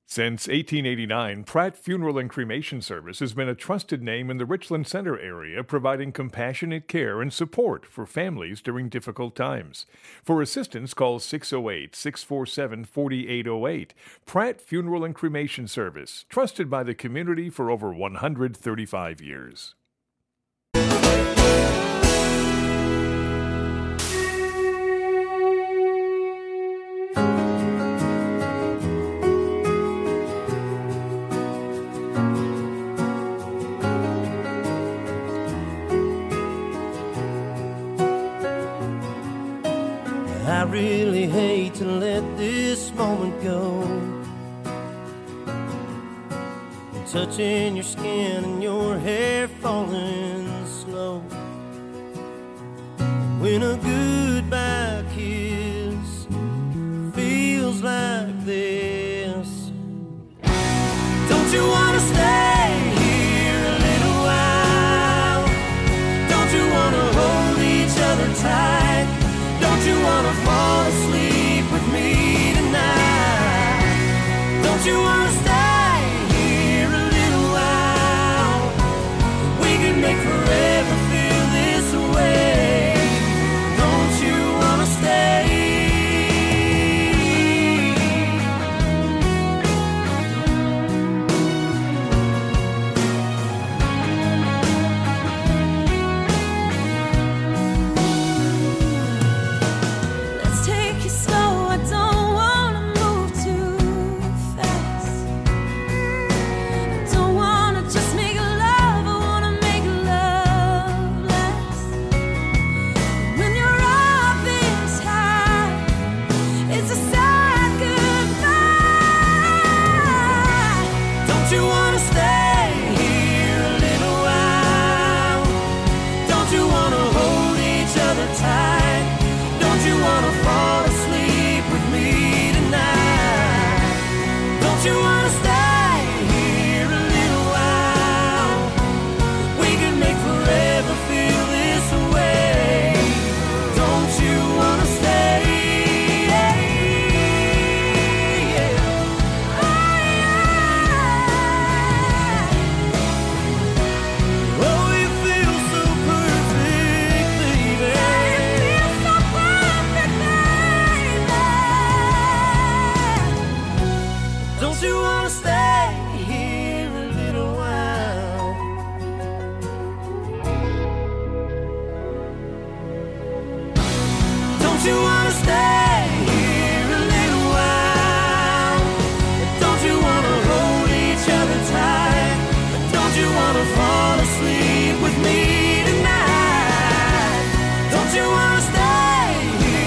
Since 1889, Pratt Funeral and Cremation Service has been a trusted name in the Richland Center area, providing compassionate care and support for families during difficult times. For assistance, call 608 647 4808. Pratt Funeral and Cremation Service, trusted by the community for over 135 years. I really hate to let this moment go. Touching your skin and your hair falling slow. When a goodbye kiss feels like this. Don't you want to stay here a little while? Don't you want to hold each other tight? Don't you wanna fall asleep with me tonight? Don't you wanna stay here a little while? We can make forever feel this way. Don't you wanna stay?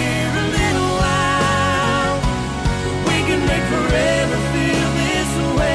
Forever feel this way.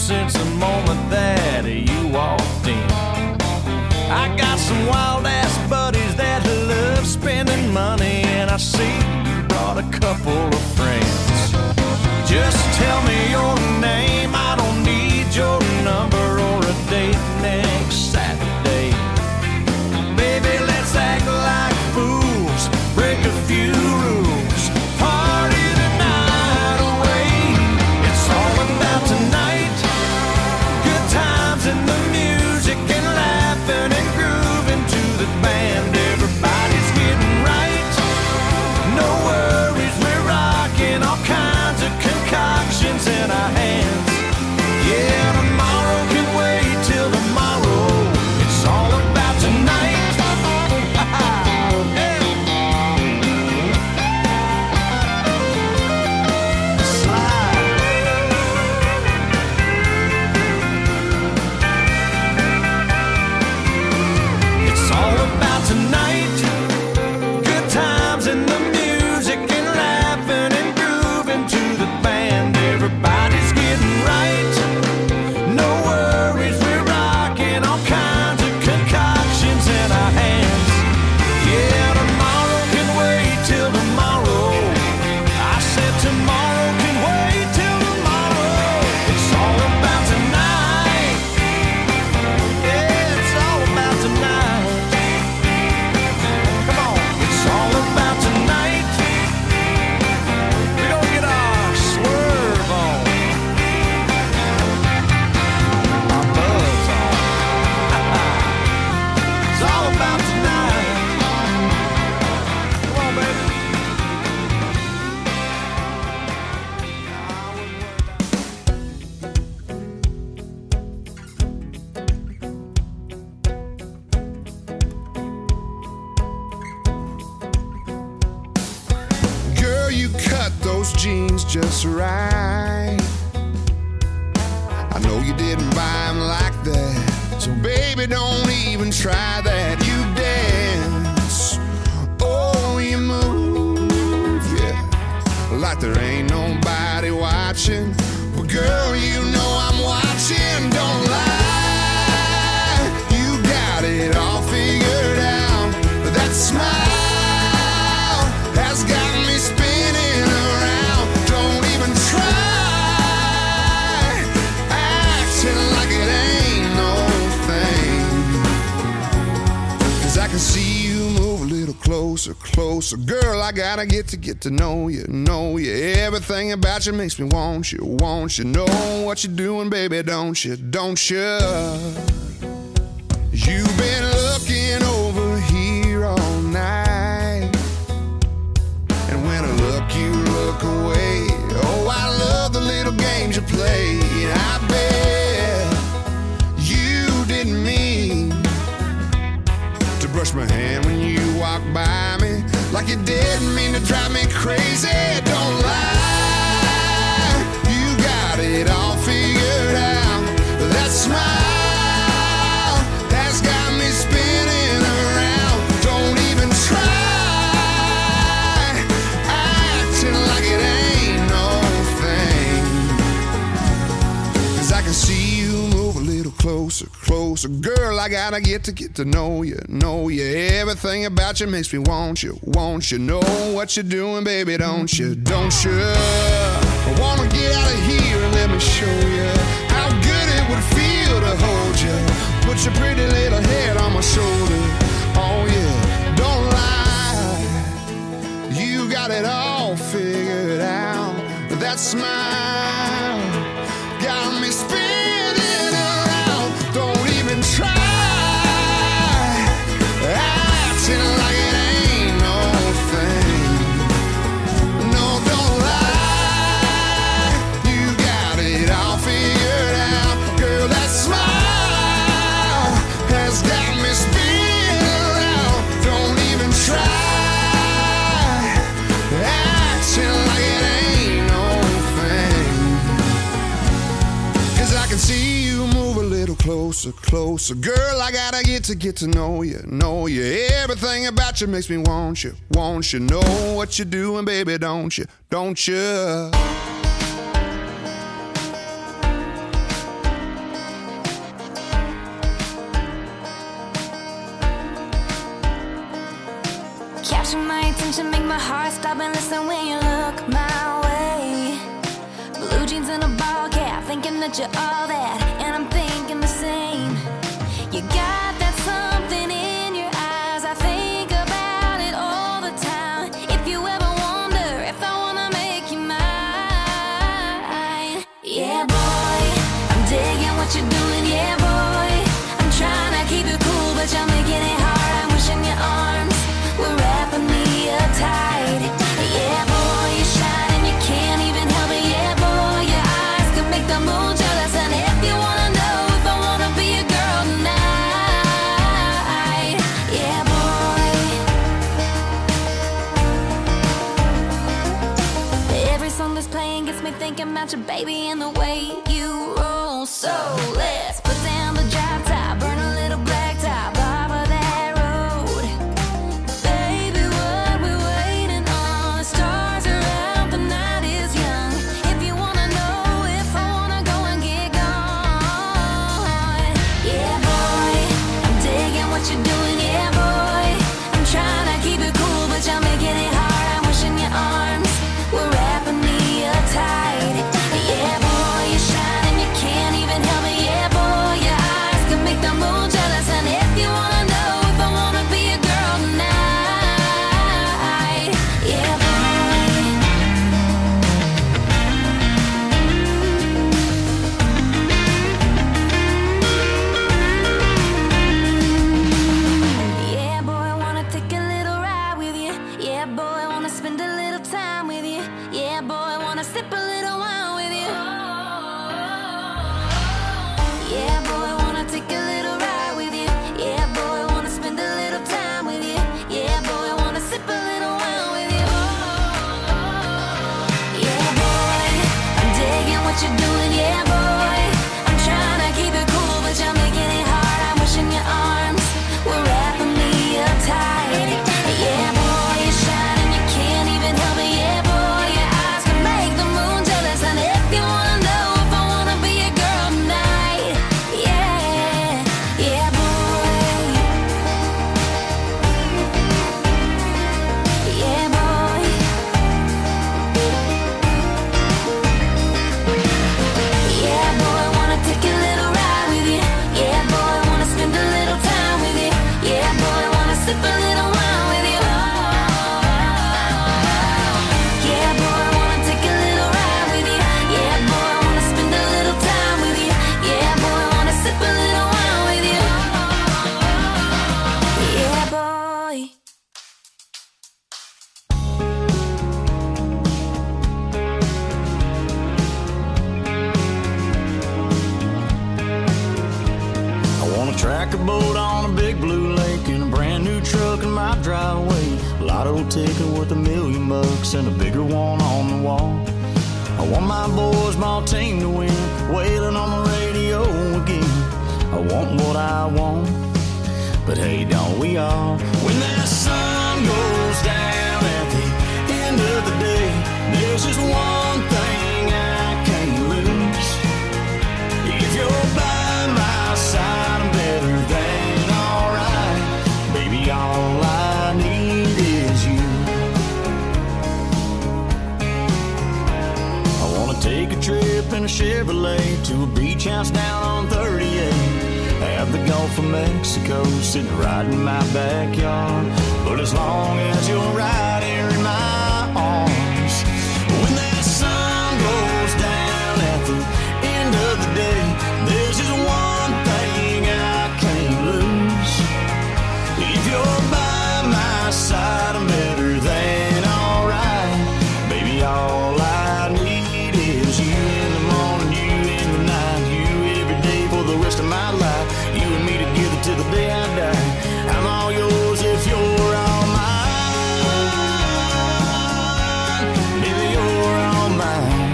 since the moment that you walked in. I got some wild-ass buddies that love spending money, and I see you brought a couple of friends. Just tell me your name, I don't need your number or a date next Saturday. Baby, let's act like fools, break a few rules, party the night away. It's all about tonight, good times and the music and laughing and grooving to the band. Everybody's getting right, no worries, we're rocking all kinds of concoctions in our hands. Yeah, tomorrow can wait till tomorrow. It's all about tonight. It's all about tonight. Good times and the music and laughing and grooving to the band. Everybody's getting right. No worries, we're rocking all kinds of concoctions in our hands. Yeah, tomorrow can wait till tomorrow. I said tomorrow can wait till tomorrow. It's all about tonight. Yeah, it's all about tonight. Come on, it's all about tonight. We're gonna get our swerve on, our buzz on. It's all about tonight. Come on, baby. Girl, you cut those jeans just right. I know you didn't buy them like that, so baby, don't even try that. You dance, oh, you move, yeah, like there ain't nobody watching. But girl, you know I'm watching, don't lie. You got it all figured out. That smile has got me spinning around. Don't even try acting like it ain't no thing. 'Cause I can see you move a little closer, closer. Girl, I gotta get to know you, know you. Everything about you makes me want you, want you. Know what you're doing, baby, don't you, don't you? You've been looking over here all night, and when I look, you look away. Oh, I love the little games you play. I bet you didn't mean to brush my hand when you walked by me, like you didn't mean to drive me crazy. Don't lie, you got it all figured out. That smile has got me spinning around. Don't even try acting like it ain't no thing. 'Cause I can see you move a little closer, closer. Girl, I gotta get to know you, know you. Everything about you makes me want you, want you. Know what you're doing, baby, don't you, don't you? I wanna get out of here and let me show you how good it would feel to hold you. Put your pretty little head on my shoulder. Oh yeah, don't lie, you got it all figured out. That smile got me spinning around. Don't even try acting like it ain't no thing. No, don't lie, you got it all figured out. Girl, that smile has got me spinning around. Don't even try acting like it ain't no thing. 'Cause I can see you move a little closer, closer. Girl, I gotta get to know you, know you. Everything about you makes me want you, want you. Know what you're doing, baby, don't you, don't you? attention make my heart stop and listen when you look my way. Blue jeans and a ball cap, thinking that you're all that, and I'm thinking the same. You got that something in your eyes, I think about it all the time. If you ever wonder if I wanna make you mine. Yeah boy, I'm digging what you're doing, yeah boy. I'm trying to keep it cool, but you're making it hard. I'm wishing your arms were wrapping me up tight. Yeah boy, you shine and you can't even help it. Yeah boy, your eyes can make the moon jealous. And if you wanna know if I wanna be a girl tonight, yeah boy. Every song that's playing gets me thinking about your baby and the way you roll. So let's put down the drop top, burn a little black top off of that road. Baby, what we waiting on? The stars are out, the night is young. If you wanna know if I wanna go and get gone. Yeah boy, I'm digging what you're doing, yeah boy. I'm trying to keep it cool, but you're making it hard. I'm wishing your arms were wrapping me up tight. Yeah boy, you shine and you can't even help it. Yeah boy, your eyes can make the moon jealous. And if you wanna know if I wanna be a girl tonight, yeah boy. Yeah boy, wanna take a little ride with you. Yeah boy, wanna spend a little time with you. Yeah boy, wanna sip a little wine with you. Yeah boy, wanna take a little ride with you. Yeah boy, wanna spend a little time with you. Yeah boy, wanna sip a little wine with you. Yeah boy, I'm digging what you're doing, yeah boy. I'm trying to keep it cool, but you're making it hard. I'm wishing your arms were wrapping me up tight. Yeah boy, you shine and you can't even help it. Yeah boy, your eyes can make the moon jealous. And if you wanna know if I wanna be a girl tonight, yeah, yeah boy. Yeah boy. Yeah boy, wanna take a little ride with you. Yeah boy, wanna spend a little time with you. Yeah boy, wanna sip a little wine with you. Yeah boy, wanna take a little ride with you. Yeah boy, wanna spend a little time with you. Yeah boy, wanna sip a little wine with you. Yeah boy. I want a tracker boat on a big blue lake and a brand new truck in my driveway. Lotto ticket worth $1 million and a bigger one on the wall. I want my boys, my team to win, wailing on the radio again. I want what I want, but hey, don't we all? When that sun goes down at the end of the day, there's just one thing I can't lose. If you're by my side, I'm better than alright. Baby, all I need is you. I wanna take a trip in a Chevrolet to a beach house down on 38. Have the Gulf of Mexico sitting right in my backyard. But as long as you're right here in my arms, when that sun goes down at the end of the day, there's just one thing I can't lose. If you're by my side, I'm better than alright. Baby, all I need is you in the morning, you in the night, you every day for the rest of my life. You and me together till the day I die. I'm all yours if you're all mine. Baby, you're all mine.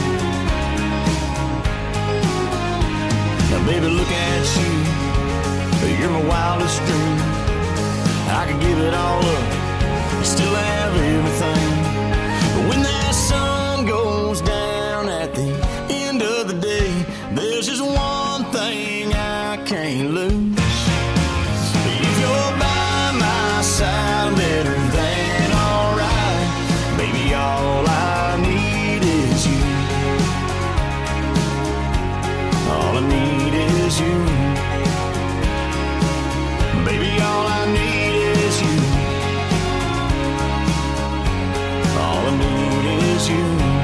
Now, baby, look at you. You're my wildest dream. I could give it all up, still have everything. But when that sun goes down at the end of the day, there's just one thing I can't lose. If you're by my side, I'm better than all is you. All I need is you. Baby, all I need is you. All I need is you.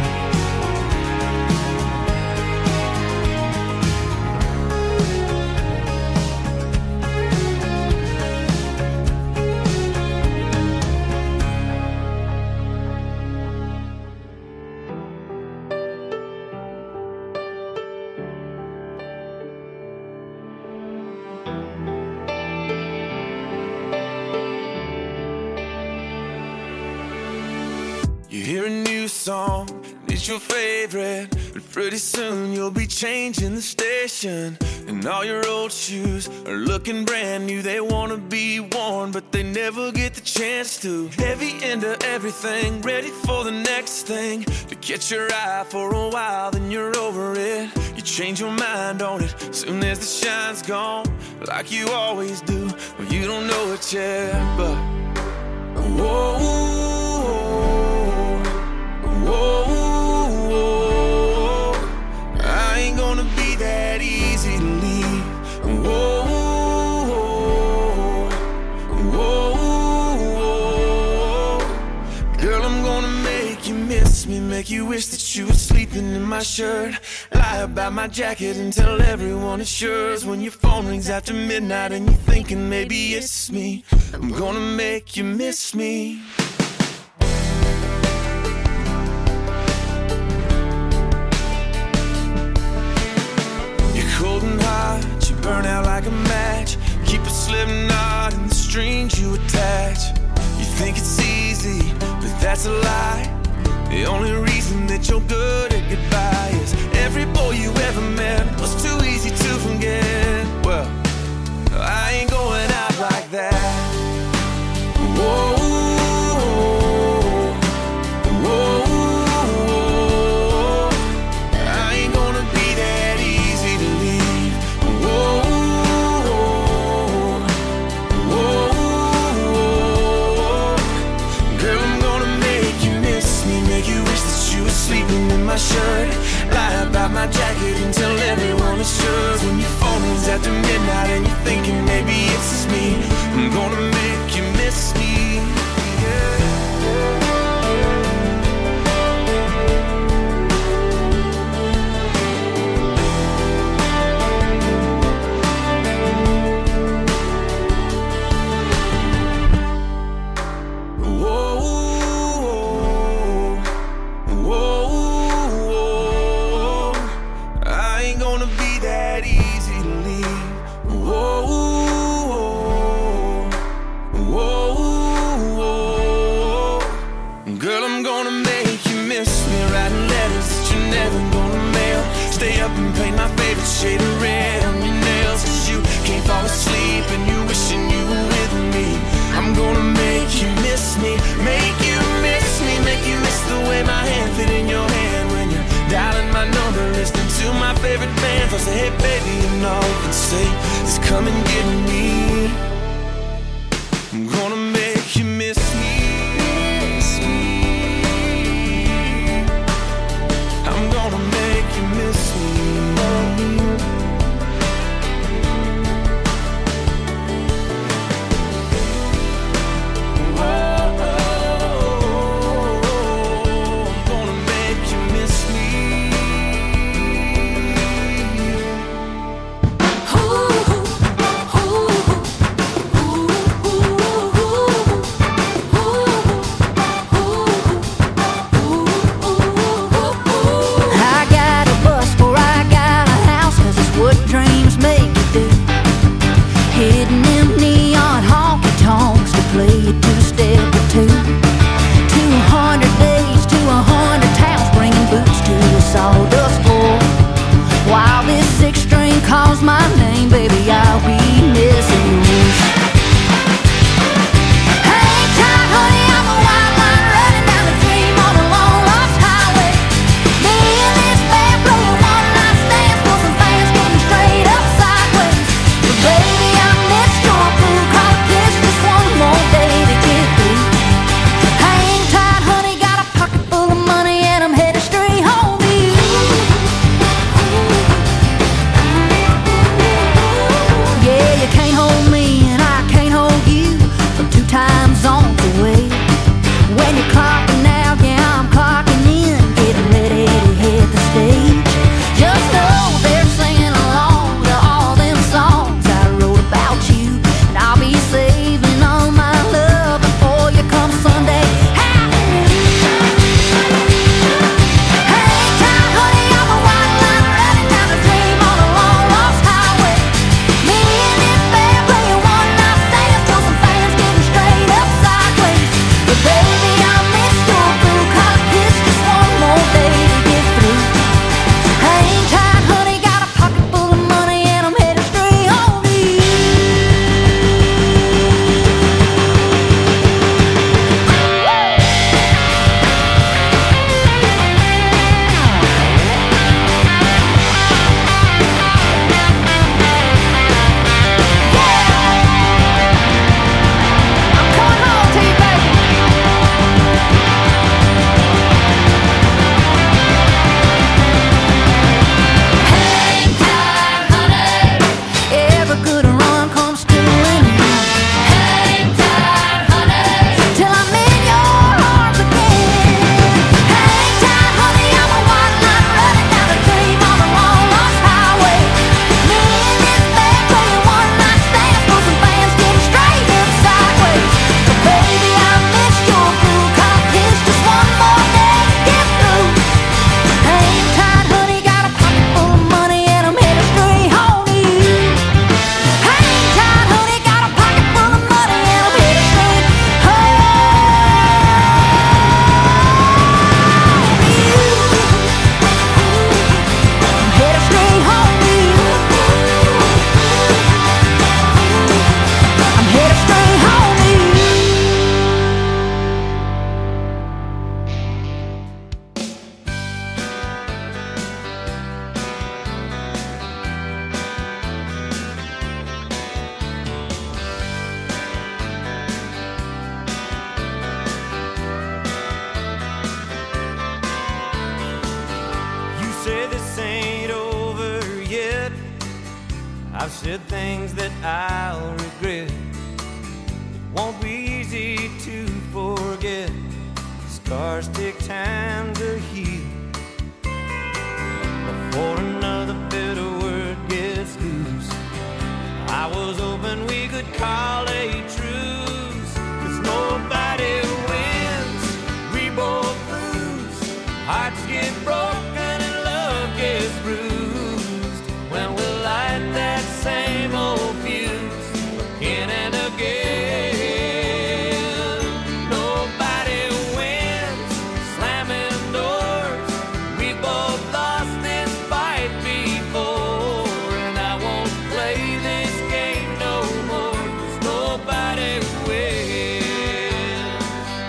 You hear a new song, and it's your favorite, but pretty soon you'll be changing the station. And all your old shoes are looking brand new. They wanna be worn, but they never get the chance to. Heavy into everything, ready for the next thing. To catch your eye for a while, then you're over it. You change your mind on it, soon as the shine's gone, like you always do. Well, you don't know it yet, but whoa. Whoa, I ain't gonna be that easy to leave. Whoa, girl, I'm gonna make you miss me, make you wish that you were sleeping in my shirt. Lie about my jacket and tell everyone it's yours. When your phone rings after midnight and you're thinking maybe it's me, I'm gonna make you miss me. Cold and hot, you burn out like a match. Keep a slip knot in the strings you attach. You think it's easy, but that's a lie. The only reason that you're good at goodbye is every boy you ever met was too easy to forget. Well, I ain't going out like that. Whoa, whoa. Sleeping in my shirt, lie about my jacket and tell everyone it's yours. When your phone rings after midnight and you're thinking maybe it's just me, I'm gonna make you miss me. Shade of red on your nails, 'cause you can't fall asleep and you wishing you were with me. I'm gonna make you miss me, make you miss me, make you miss the way my hand fit in your hand when you're dialing my number, listening to my favorite band. So say, hey baby, you know you can say, just come and get me. I'm gonna make you miss me. I'm gonna make you miss me. say this ain't over yet. I've said things that I'll regret. It won't be easy to forget. Scars take time to heal before another bitter word gets loose. I was hoping we could call a truce, 'cause nobody wins, we both lose. Hearts get broken and love gets bruised when we light that same old fuse again and again. Nobody wins, slamming doors. We both lost this fight before, and I won't play this game no more, 'cause nobody wins.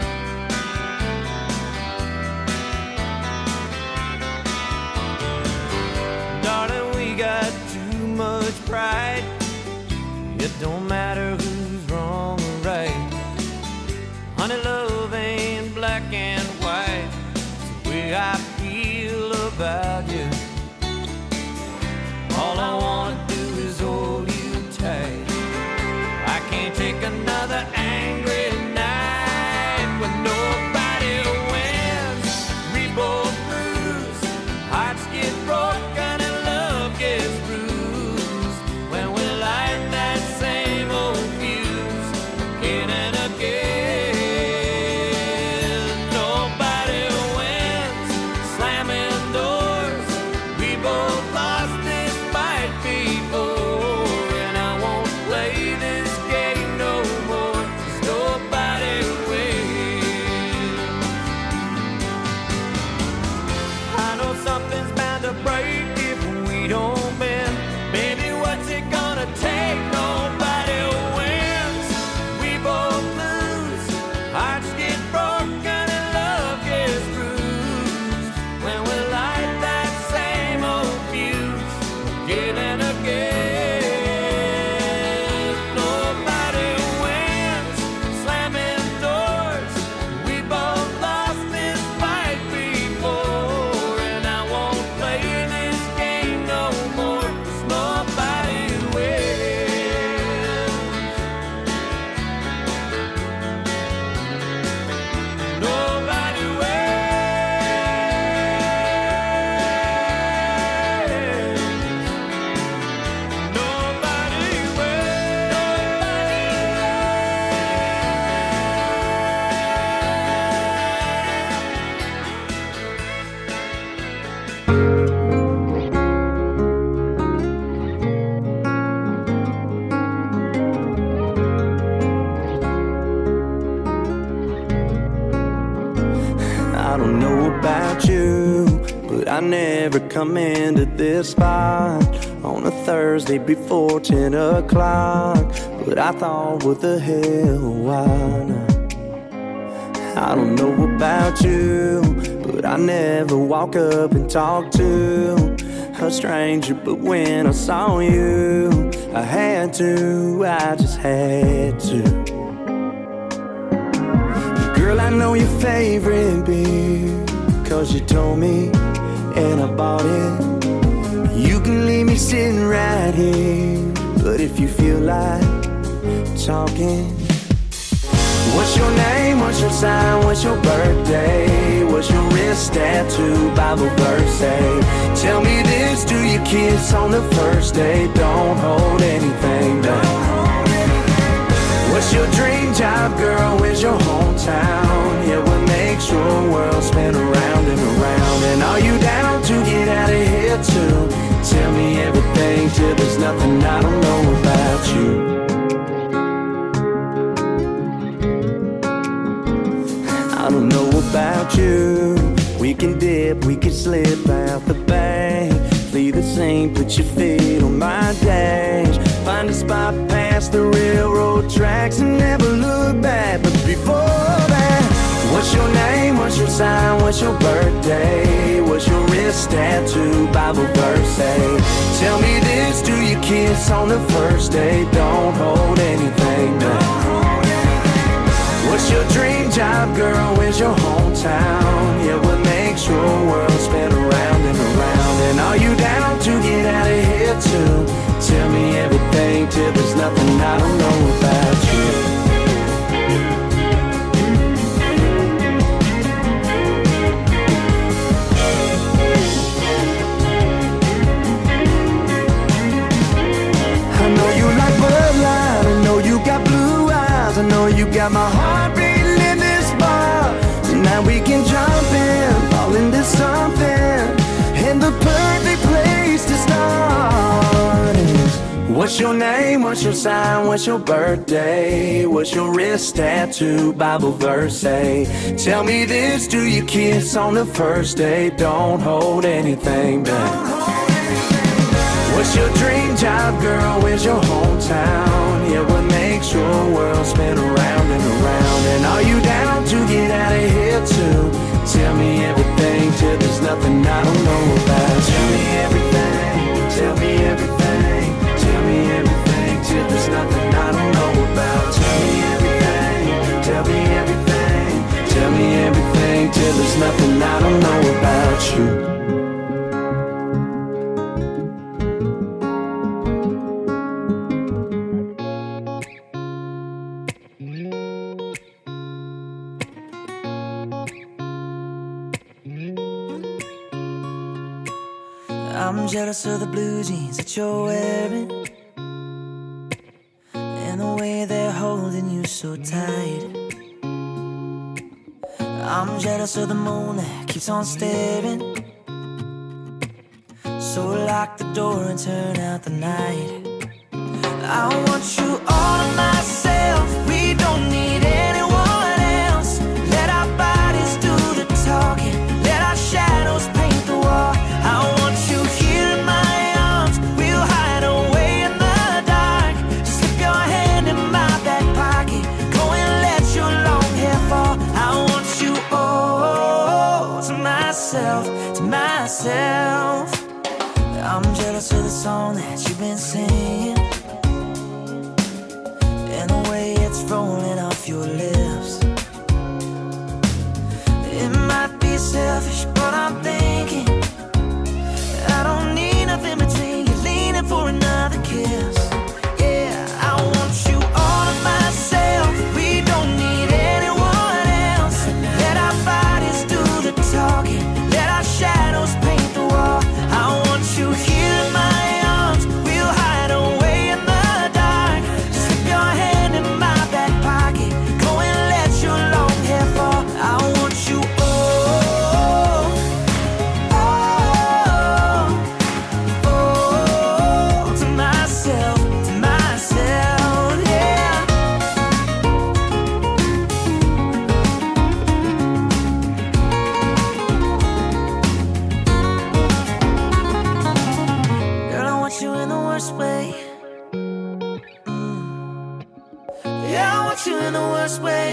Darling, we got too much pride. It don't matter who's wrong or right. Honey, love ain't black and white. It's the way I feel about you. All I wanna do is hold you tight. I can't take another angry night when nobody wins, we both lose. Hearts get broken and love gets bruised when we light that same old fuse again and again. Nobody wins, slamming doors. We both lost this fight before, and I won't play this game no more, 'cause nobody wins. I know something's bound to break if we don't bend. Baby, what's it gonna take? Nobody wins, we both lose. Hearts get broken and love gets bruised when we light that same old fuse again and again. Nobody wins, slamming doors. We both lost this fight before, and I won't play this game no more, 'cause nobody wins. Nobody wins. Nobody wins. I don't know about you, but I never come into this spot on a Thursday before 10 o'clock. But I thought, what the hell, why not? I don't know about you, but I never walk up and talk to a stranger. But when I saw you, I had to, I just had to. Girl, I know your favorite beer, 'cause you told me and I bought it. You can leave me sitting right here, but if you feel like talking, what's your name, what's your sign, what's your birthday, what's your wrist tattoo, Bible verse say? Tell me this, do you kiss on the first date? Don't hold anything back. What's your dream job, girl? Where's your hometown? Yeah, what makes your world spin around and around? And are you down to get out of here too? Tell me everything till there's nothing I don't know about you. I don't know about you. We can dip, we can slip out the bank. Flee the scene, put your feet on my dash. Find a spot past the railroad tracks and never look back. But before that, what's your name, what's your sign, what's your birthday, what's your wrist tattoo, Bible verse say? Tell me this, do you kiss on the first date? Don't hold anything back. What's your dream job, girl? Where's your hometown? Yeah, what makes your world spin around and around? you got my heart beating in this bar. Tonight we can jump in, fall into something, and the perfect place to start is, what's your name, what's your sign, what's your birthday, what's your wrist tattoo, Bible verse say? Tell me this, do you kiss on the first date? Don't hold anything back. What's your dream job, girl, where's your hometown? Yeah, what makes your world spin around and around? And are you down to get out of here too? Tell me everything till there's nothing I don't know about. Tell me everything, tell me everything, tell me everything till there's nothing I don't know about. Tell me everything, tell me everything, tell me everything till there's nothing I don't know about you. I'm jealous of the blue jeans that you're wearing, and the way they're holding you so tight. I'm jealous of the moon that keeps on staring, so lock the door and turn out the night. I want you all to myself, we don't need anyone else. Let our bodies do the talking, let our shadows paint the wall. I want you here in my arms, we'll hide away in the dark. Slip your hand in my back pocket, go and let your long hair fall. I want you all to myself, to myself. I'm jealous of the song that you've been singing, and the way it's rolling off your lips. It might be selfish, but I'm thinking I don't need nothing between you, leaning for another kiss. Yeah, I want you all to myself, we don't need anyone else. Let our bodies do the talking, let our shadows paint the wall. I want you here in my arms, we'll hide away in the dark. Slip your hand in my back pocket, go and let your long hair fall. I want you all, to myself, yeah. Girl, I want you in the worst way. Yeah, I want you in the worst way.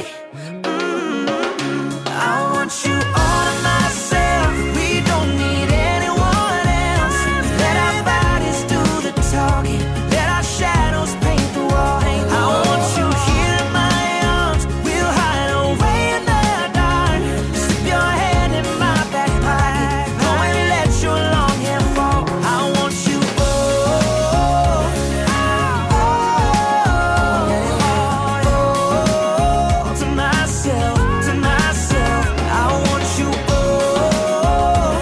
I want you all to myself, we don't need anyone else. Let our bodies do the talking, let our shadows paint the wall. I want you here in my arms, we'll hide away in the dark. Slip your hand in my back pocket, go and let your long hair fall. I want you all, to myself, to myself. I want you all,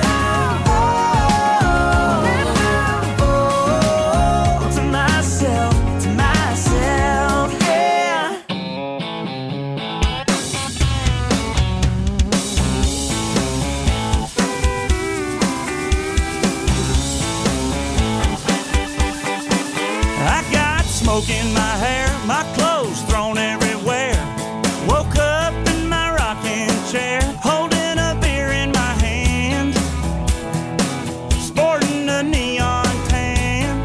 to myself, yeah. I got smoke in my hair, my clothes thrown everywhere. Woke up in my rocking chair, holding a beer in my hand, sporting a neon tan.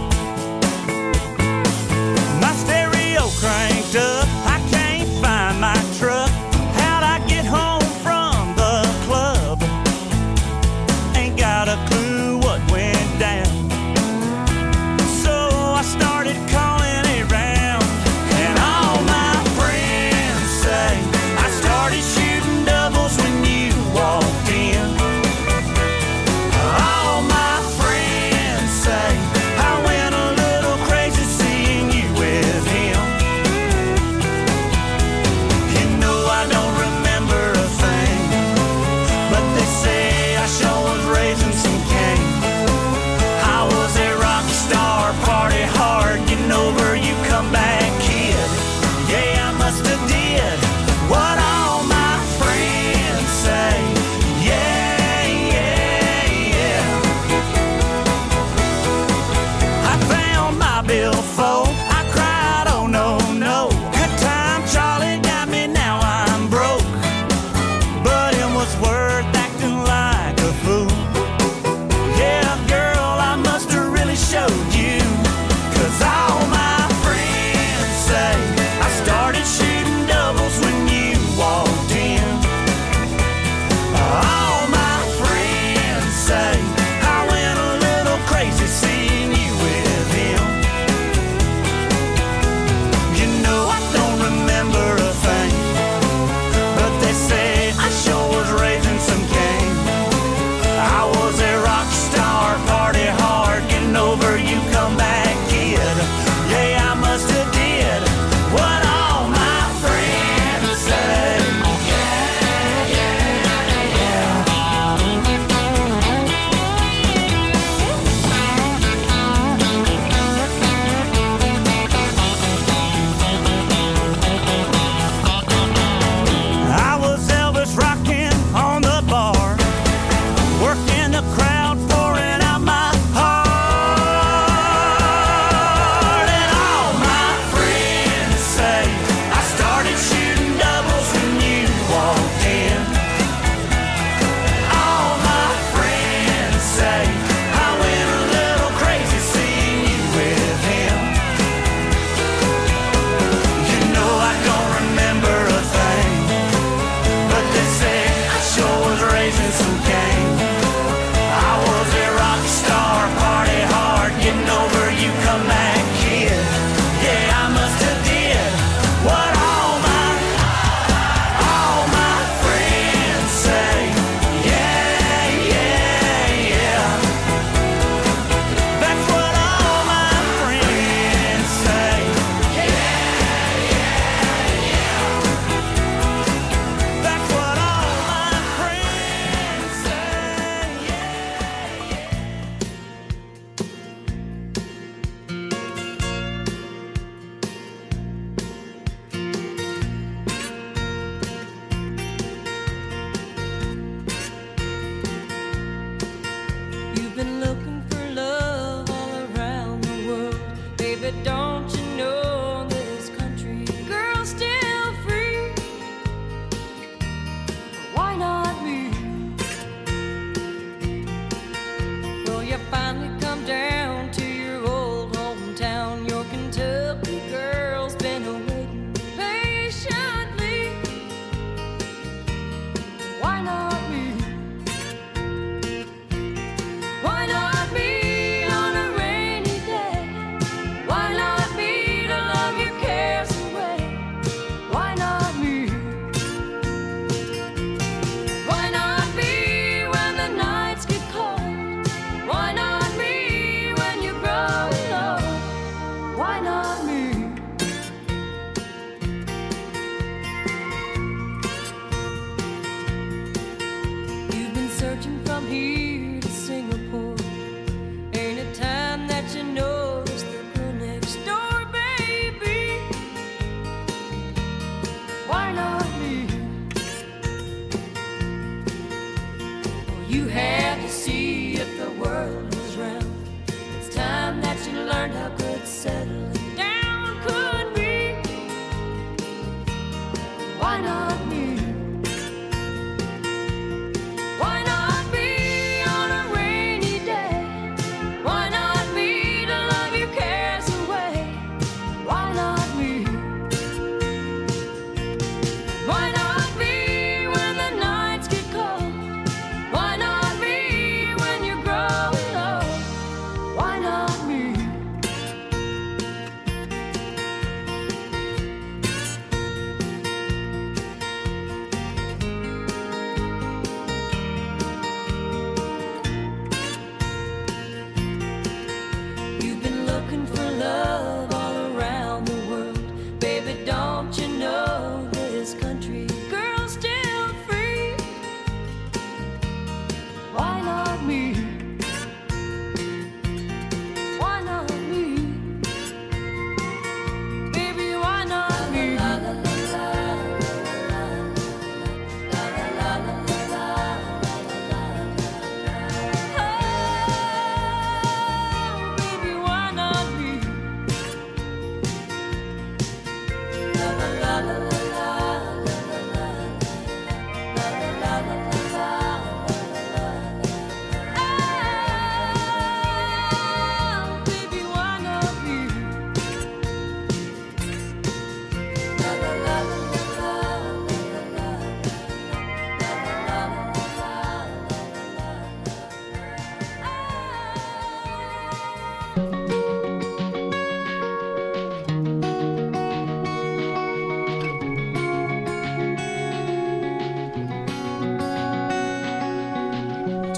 My stereo cranked up, I can't find my truck. How'd I get home from the club? Ain't got a clue what went down. So I started calling around.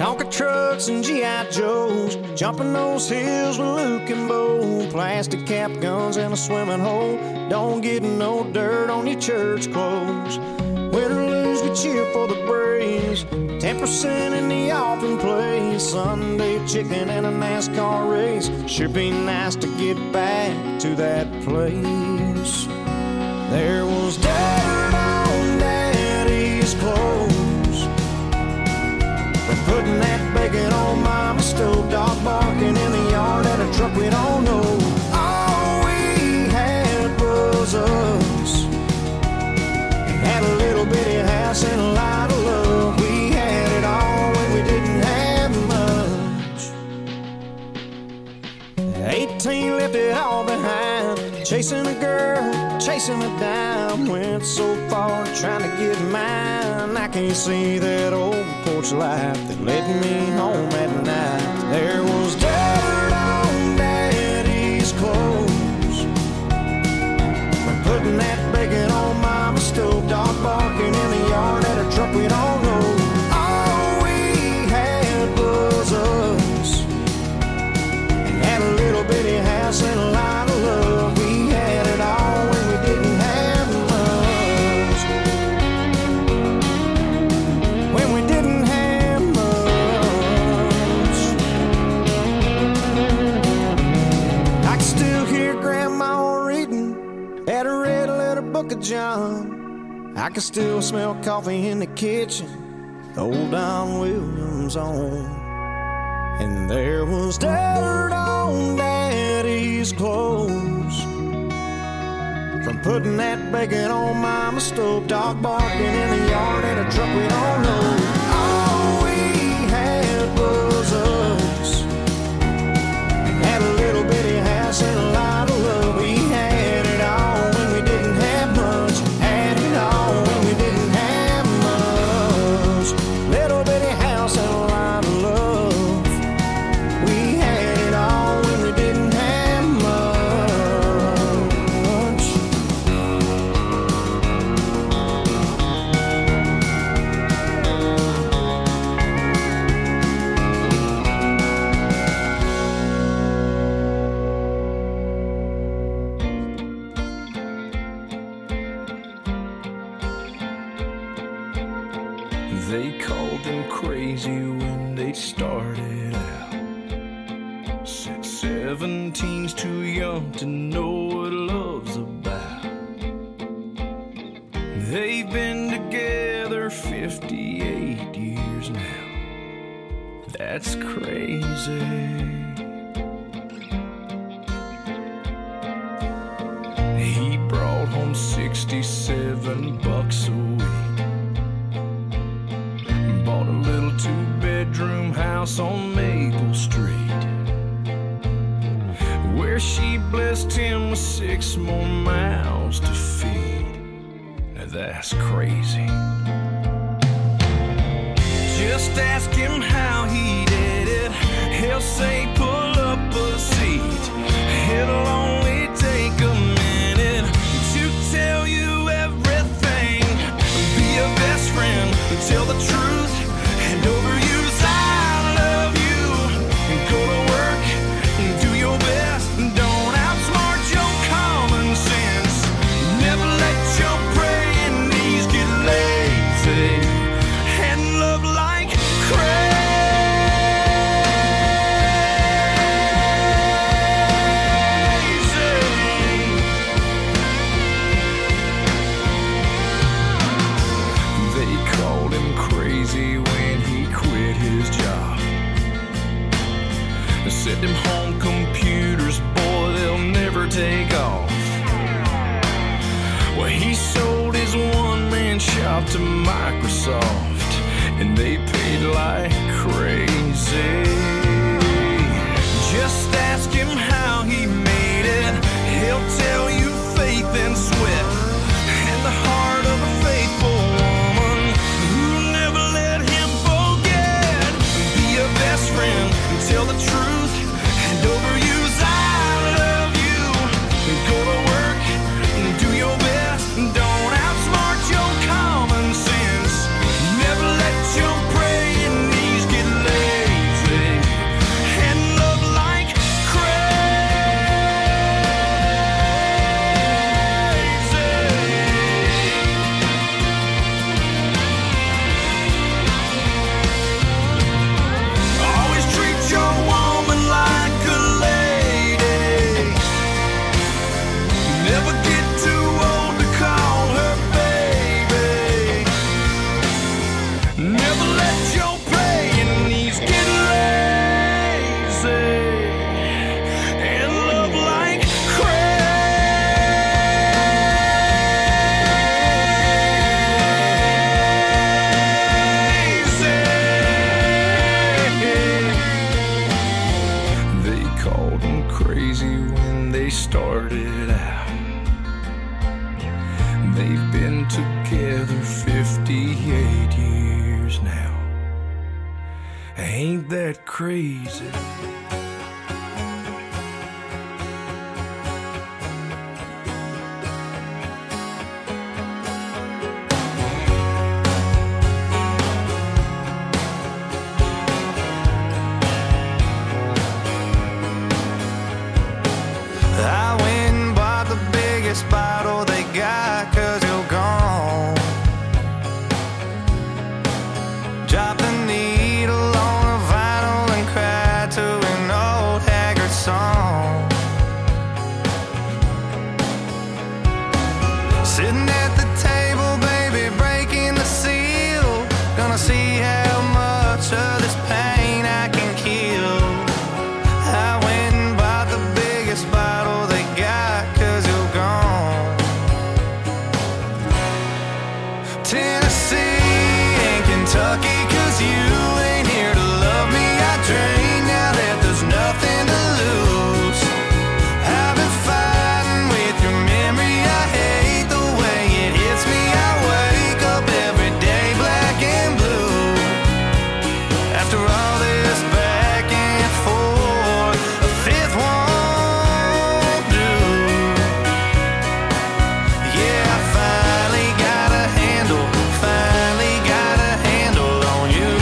Tonka trucks and G.I. Joes, jumping those hills with Luke and Bo. Plastic cap guns and a swimming hole. Don't get no dirt on your church clothes. Win or lose, we cheer for the Braves. 10% in the offering place. Sunday chicken and a NASCAR race. Sure be nice to get back to that place. There was dirt on Daddy's clothes from putting that bacon on Mama's stove. Dog barking in the yard at a truck we don't know. All we had was us. Had a little bitty house and a lot of love. We had it all when we didn't have much. 18 left it all behind. Chasing a girl, chasing a dime. Went so far trying to get mine. I can't see that old porch light that led me home at night. There was dirt on Daddy's clothes from putting that bacon on Mama's stove. Dog barking in the yard at a truck we don't know. All we had was us. And had a little bitty house and a lot of love. We had it all when we didn't have much. When we didn't have much. I can still hear Grandma reading at a red letter book of John. I can still smell coffee in the kitchen, old Don Williams on. And there was dirt on Daddy's clothes from putting that bacon on Mama's stove. Dog barking in the yard at a truck we don't know. All we had was us. Had a little bitty house and a lot of love. We had it all when we didn't have much. Had it all when we didn't have much. Little bitty house and a lot of love. We had it all when we didn't have much. They called them crazy when they started out. Said 17's too young to know what love's about. They've been together 58 years now. That's crazy. He brought home $67 a week. Bought a little two-bedroom house on Maple Street, where she blessed him with 6 more mouths to feed. Now that's crazy. Just ask him how he did it. He'll say pull up a seat. It'll only take a minute to tell you everything. Be your best friend, tell the truth, and overuse I love you. Go to work, do your best, don't outsmart your common sense. Never let your praying knees get lazy, and love like crazy. They called him crazy when he quit his job. They said them home computers, boy, they'll never take off. Well, he sold his one-man shop to Microsoft, and they paid like crazy. Just ask him how he made it. He'll tell you faith and sweat, and the heart of a faithful woman who never let him forget. Be your best friend, tell the truth, and overuse I love you. Go to work, do your best, don't outsmart your common sense. Never let your praying knees get lazy. crazy when they started out. They've been together 58 years now. Ain't that crazy? I went and bought the biggest bottle they got, 'cause you're gone. Dropped the needle on a vinyl and cried to an old haggard song. Sitting at the table, baby, breaking the seal. Gonna see how much of this pain I can kill. I went and bought the biggest bottle they got, 'cause you're gone. Tennessee and Kentucky, 'cause you ain't here to love me. I drink now that there's nothing to lose. I've been fighting with your memory. I hate the way it hits me. I wake up every day black and blue. After all this back and forth, a fifth won't do. Yeah, I finally got a handle on you.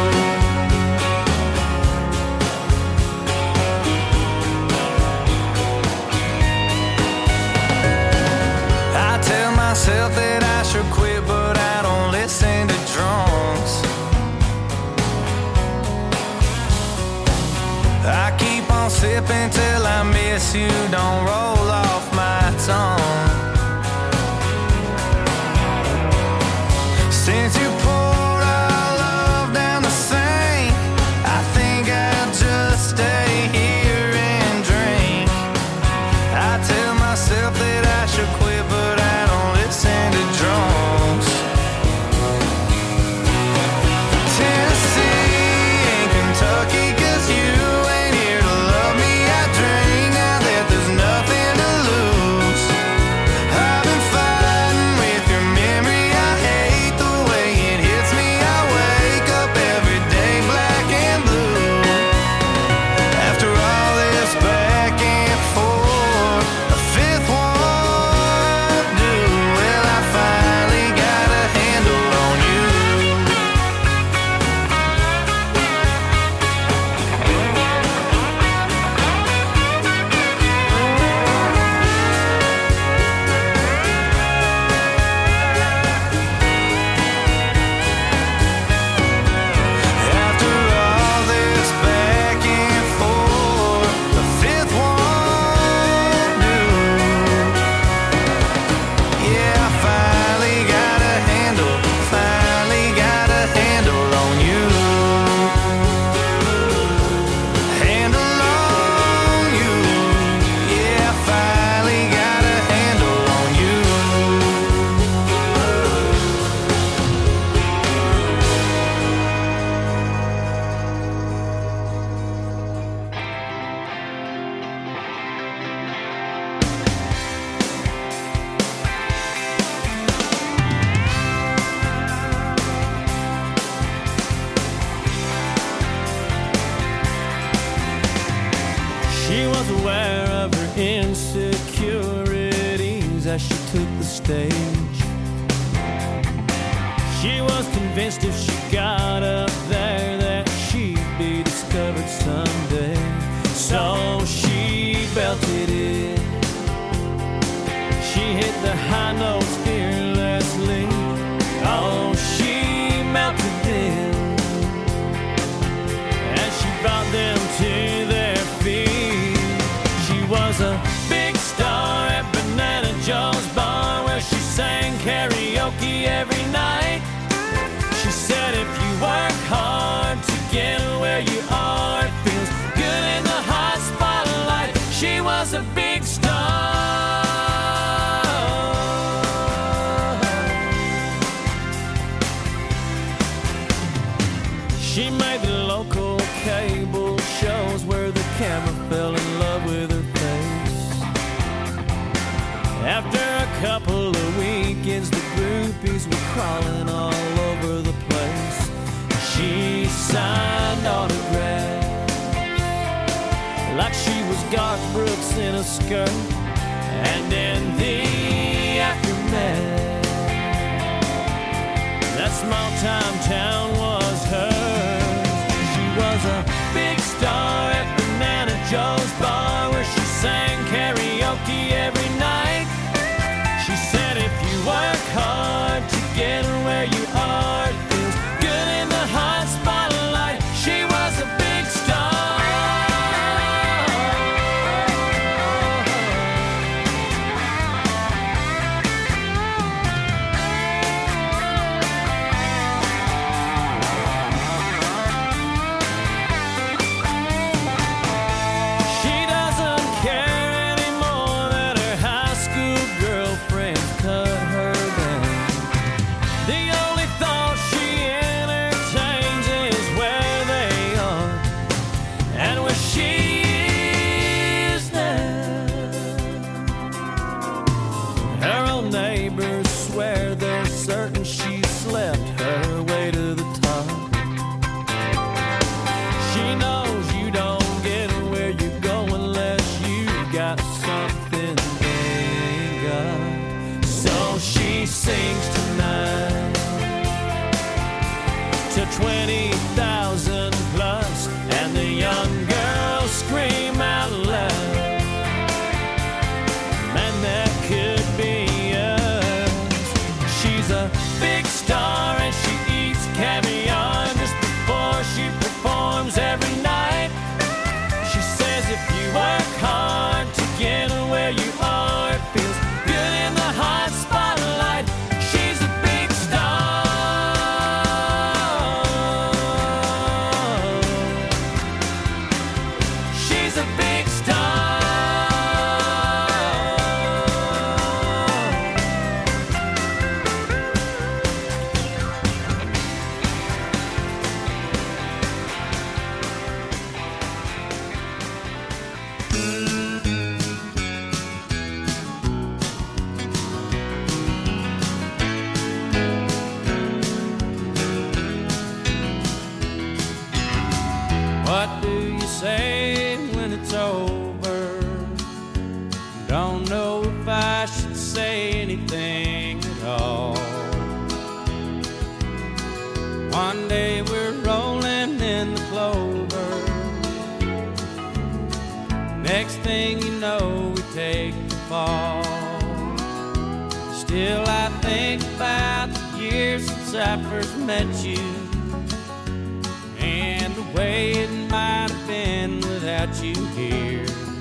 I tell myself that I should quit, but I don't listen to drunks. I keep on sipping till I miss you, don't roll off my tongue. Since you poured our love down the sink, I think I'll just stay here and drink. I tell myself that I should quit, but I don't listen to drunks. Tennessee and Kentucky, 'cause you ain't here to love me. I drink now that there's nothing to lose. I've been fighting with your memory. I hate the way it hits me. I wake up every day black and blue. After all this back and forth, a fifth won't do. Well, I finally got a handle on you. After all this back and forth, the fifth won't do. Yeah, I finally got a handle on you. Handle on you. Yeah, I finally got a handle on you. She was aware of her insecurities as she took the stage. She was convinced if she got up there that she'd be discovered someday. So she belted it. She hit the high notes fearlessly. Oh, she melted them as she brought them to their feet. She was a big star at Banana Joe's bar, where she sang karaoke every night. She said if you work hard to get where you are, it feels good in the hot spotlight. She was a big star. Garth Brooks in a skirt, and in the aftermath, that small-time town was hers. She was a big star at Banana Joe's bar, where she sang karaoke every night. She said if you work hard to get where you are, it feels good in the hot spotlight. She was a big star. Sings tonight to 20,000 plus, and the young girls scream out loud, man, that could be us. She's a big star and she eats caviar just before she performs every night. She says if you work hard to get where you are, it feels good in the hot spotlight. She's a big star. She's a big star. What do you say when it's over? Don't know if I should say anything at all. One day we're rolling in the clover, next thing you know we take the fall. Still I think about the years since I first met you, and the way it might have been without you here.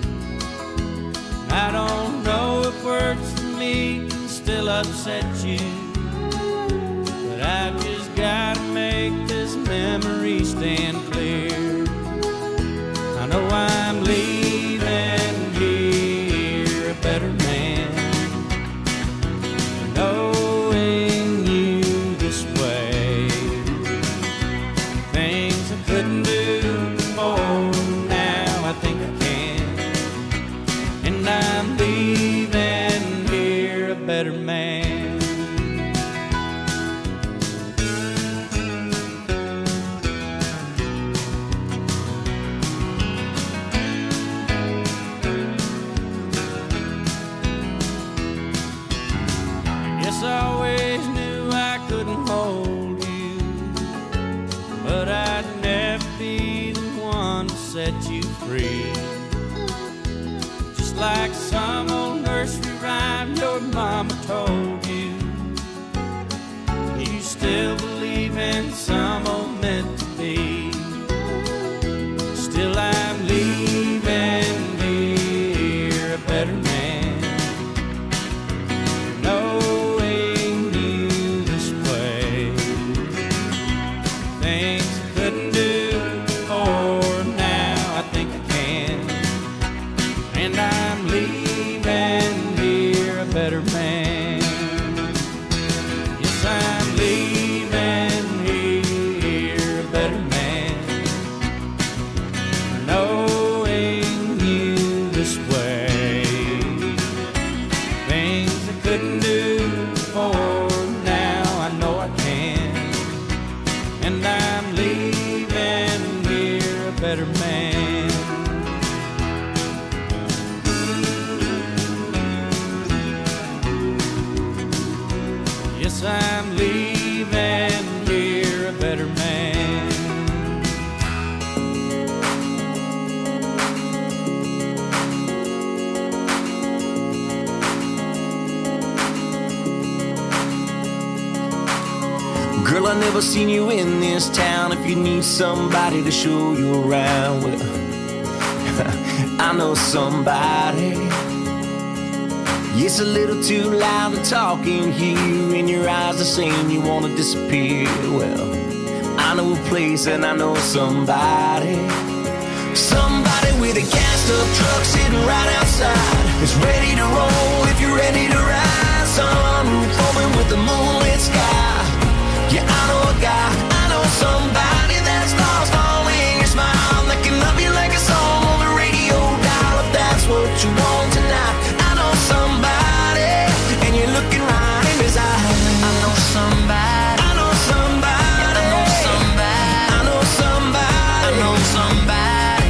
I don't know if words for me can still upset you, but I've just gotta make this memory stand clear. I know I'm leaving here a better man, knowing you this way. Things I couldn't do before, now I think I can. And I'm leaving here a better man. Yes, I always knew I couldn't hold you, but I'd never be the one to set you free. Just like some old nursery rhyme your mama told you, you still believe in some old meant to be. Still I'm leaving here a better man, knowing you this way. Things I couldn't do before, now I think I can. And I'm leaving here a better man. Yes, I'm leaving here a better man, knowing you this way. Things I couldn't do before, now I know I can. And I'm leaving here a better man. Well, I never seen you in this town. If you need somebody to show you around, well, I know somebody. It's a little too loud to talk in here, and your eyes are saying you wanna disappear. Well, I know a place and I know somebody. Somebody with a gassed up truck sitting right outside. It's ready to roll if you're ready to ride. Sunroof open with the moonlit sky. Yeah, I know a guy, I know somebody that's lost all in your smile, that can love you like a song on the radio dial. If that's what you want tonight, I know somebody, and you're looking right in his eyes. I know somebody, I know somebody, I know somebody, I know somebody, I know somebody.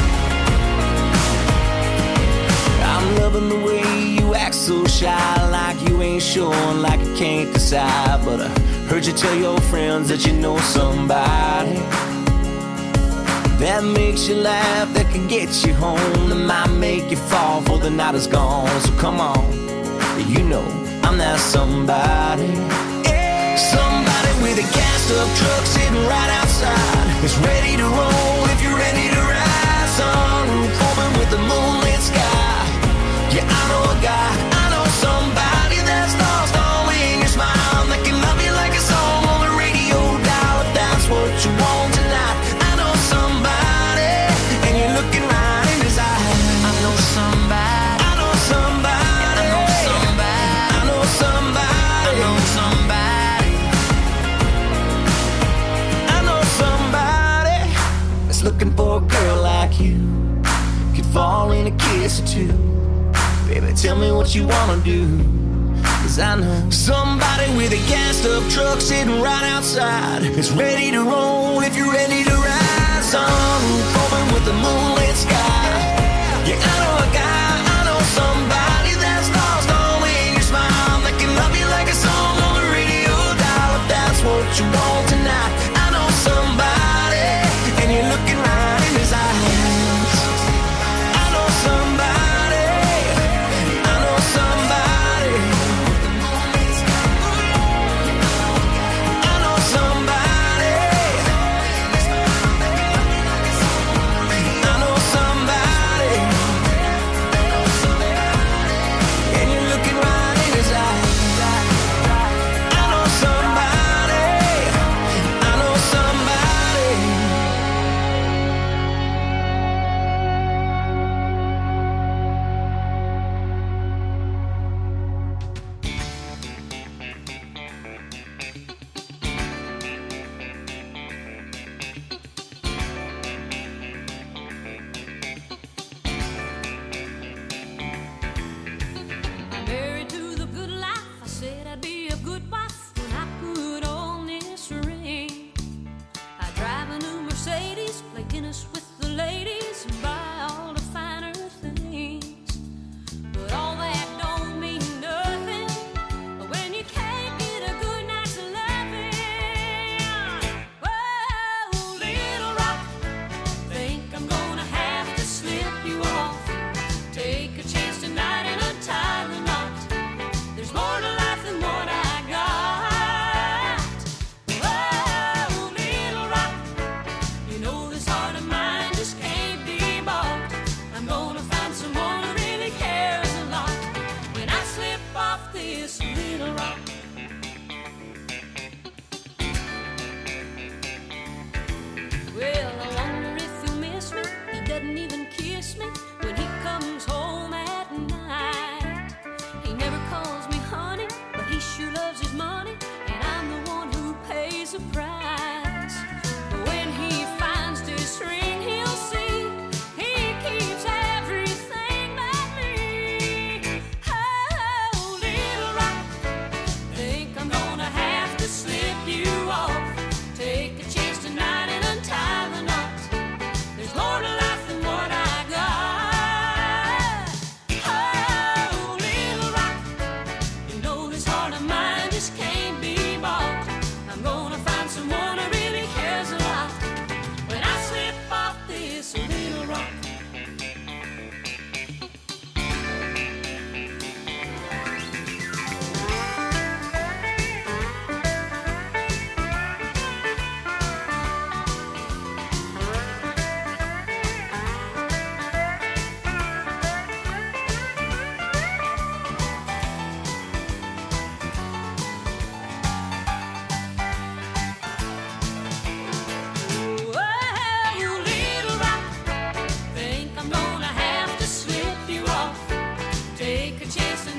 I'm loving the way you act so shy, like you ain't sure, like you can't decide. But I heard you tell your friends that you know somebody that makes you laugh, that can get you home, that might make you fall before the night is gone. So come on, you know I'm that somebody. Somebody with a gassed up truck sitting right outside. It's ready to roll if you're ready to ride. Sunroof open with the moonlit sky. Yeah, I know a guy, I know somebody that's lost all in your smile, that can love you like a song on the radio dial. If that's what you want tonight, I know somebody, and you're looking right in his eyes. I know somebody, I know somebody, I know somebody, I know somebody, I know somebody, I know somebody that's looking for a girl like you, could fall in a kiss or two. Baby, tell me what you wanna do, 'cause I know somebody with a gassed up truck sitting right outside. It's ready to roll if you're ready to ride. Sunroof open with the moonlit sky. Yeah, I know a guy, I know somebody that's lost all in your smile, that can love you like a song on the radio dial. If that's what you want tonight, I know somebody, and you're looking right in his eyes. I know somebody, Take a chance tonight and untie the knot. There's more to life than what I got. chasing